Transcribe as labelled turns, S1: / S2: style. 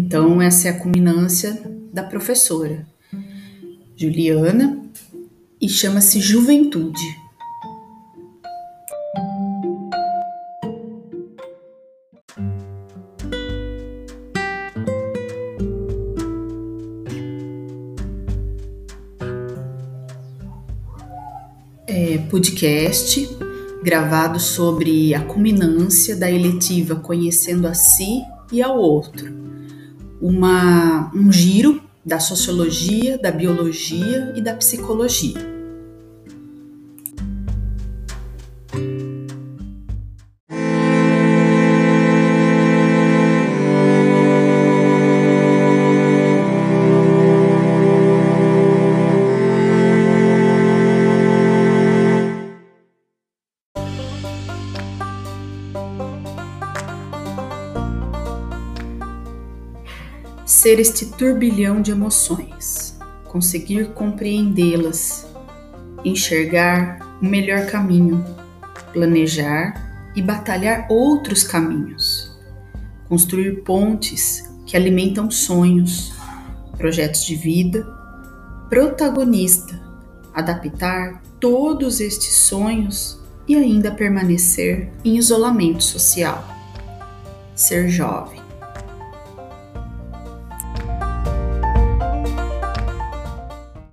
S1: Então, essa é a culminância da professora Juliana e chama-se Juventude. Podcast gravado sobre a culminância da eletiva Conhecendo a Si e ao Outro. Um giro da sociologia, da biologia e da psicologia. Ser este turbilhão de emoções, conseguir compreendê-las, enxergar o melhor caminho, planejar e batalhar outros caminhos, construir pontes que alimentam sonhos, projetos de vida, protagonista, adaptar todos estes sonhos e ainda permanecer em isolamento social. Ser jovem.